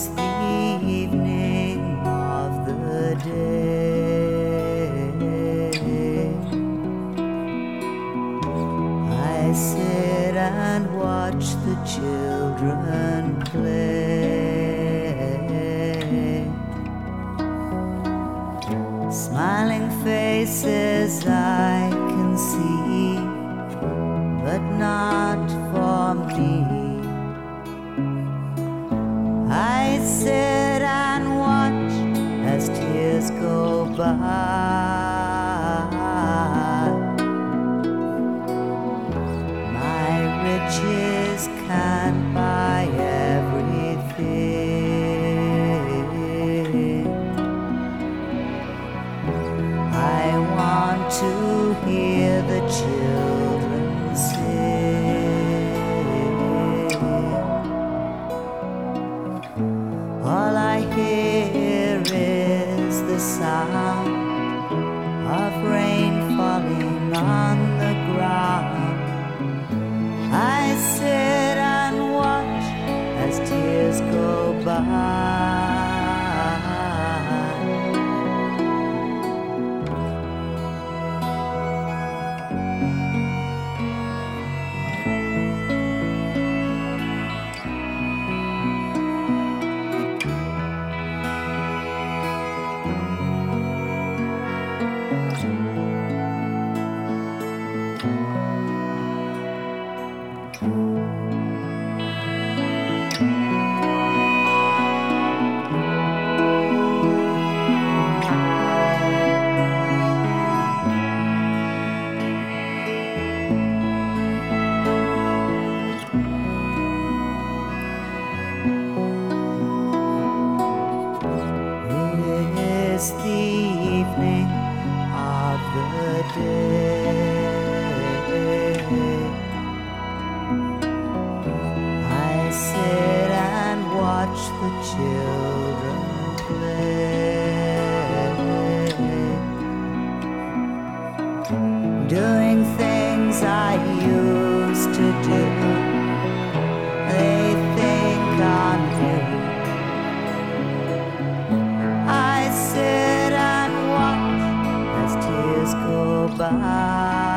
is the evening of the day. I sit and watch the children play. Smiling faces I can see, but not for me. I sit and watch as tears go by. My riches can't buy everything. I want to hear the children sing. All I hear is the sound of rain falling on the ground. I sit and watch as tears go by. It's the evening of the day. I sit and watch the children play, doing things I used to do. They think I'm new. I sit and watch as tears go by.